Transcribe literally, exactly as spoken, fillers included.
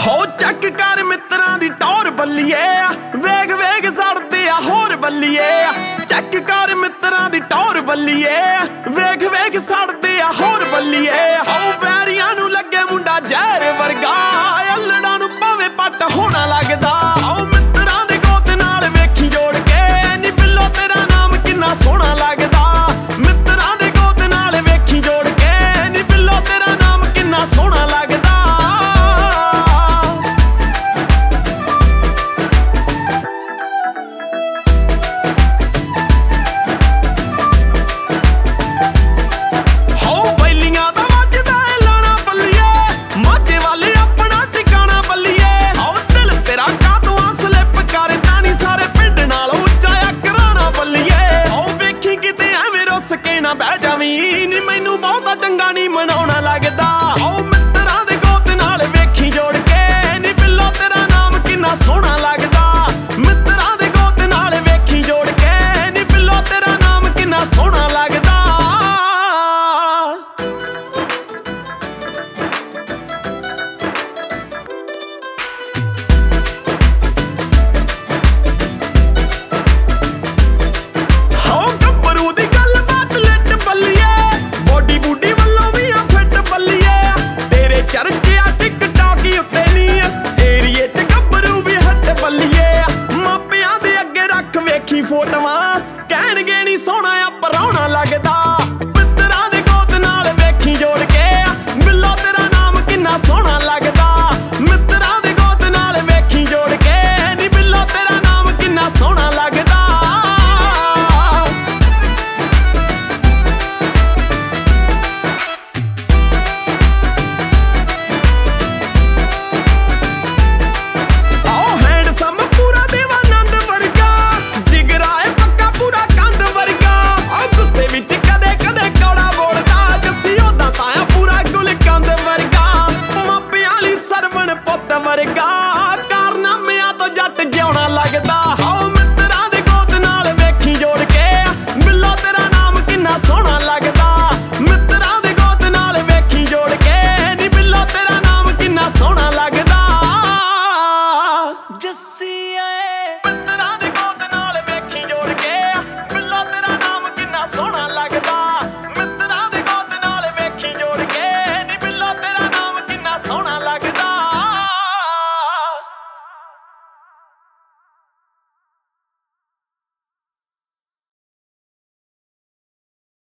हो चेक कर मित्रां दी टौर बल्लिए वेग वेग सड़दे आ होर बल्लिए चेक कर मित्रां दी टौर बल्लिए वेग वेग सड़दे आ होर बल्लिए हो वैरियां नूं लगे मुंडा जहर वर्गा अल्लड़ां नूं भावें पट होना लगदा हो मित्रां दे गोत नाल वेखी जोड़ के नी बिल्लो तेरा नाम किन्ना सोहना लगदा मित्रां दे गोत नाल वेखी जोड़ के नी बिल्लो तेरा नाम किन्ना सोहना लगदा ਬਹਿ ਜਾਵੀਂ ਨੀ ਮੈਨੂੰ ਬਹੁਤਾ ਚੰਗਾ ਨਹੀਂ ਮਨਾਉਣਾ ਲੱਗਦਾ ਓ ਮਿੱਤਰਾਂ ਦੇ ਗੋਤ ਨਾਲ ਵੇਖੀ ਜੋੜ ਕੇ ਨੀ ਬਿੱਲੋ ਤੇਰਾ ਨਾਮ ਕਿੰਨਾ ਸੋਹਣਾ ਲੱਗਦਾ ਮਿੱਤਰਾਂ ਦੇ ਗੋਤ ਨਾਲ ਵੇਖੀ ਜੋੜ ਕੇ ਨੀ ਬਿੱਲੋ ਤੇਰਾ ਨਾਮ ਕਿੰਨਾ ਸੋਹਣਾ ਲੱਗਦਾ ਫੋਟੋਆਂ ਕਹਿਣਗੇ ਨੀ ਸੋਹਣਾ ਆ ਪਰਾਉਣਾ ਲੱਗਦਾ ਮਿੱਤਰਾਂ ਦੇ ਗੋਤ ਨਾਲ ਵੇਖੀ ਜੋੜ ਕੇ ਬਿੱਲੋ ਤੇਰਾ ਨਾਮ ਕਿੰਨਾ ਸੋਹਣਾ ਲੱਗਦਾ ਮਿੱਤਰਾਂ ਦੇ ਗੋਤ ਨਾਲ ਵੇਖੀ ਜੋੜ ਕੇ ਨੀ ਬਿੱਲੋ ਤੇਰਾ ਨਾਮ ਕਿੰਨਾ ਸੋਹਣਾ ਲੱਗਦਾ ਵਰਗਾ ਕਾਰਨਾਮਿਆਂ ਤੋਂ ਜੱਟ ਜਿਉਣਾ ਲੱਗਦਾ ਹੋ ਮਿੱਤਰਾਂ ਦੇ ਗੋਤ ਨਾਲ ਵੇਖੀ ਜੋੜ ਕੇ ਬਿੱਲੋ ਤੇਰਾ ਨਾਮ ਕਿੰਨਾ ਸੋਹਣਾ ਲੱਗਦਾ ਮਿੱਤਰਾਂ ਦੇ ਗੋਤ ਨਾਲ ਵੇਖੀ ਜੋੜ ਕੇ ਨੀ ਬਿੱਲੋ ਤੇਰਾ ਨਾਮ ਕਿੰਨਾ ਸੋਹਣਾ ਲੱਗਦਾ ਜੱਸੀ ਏ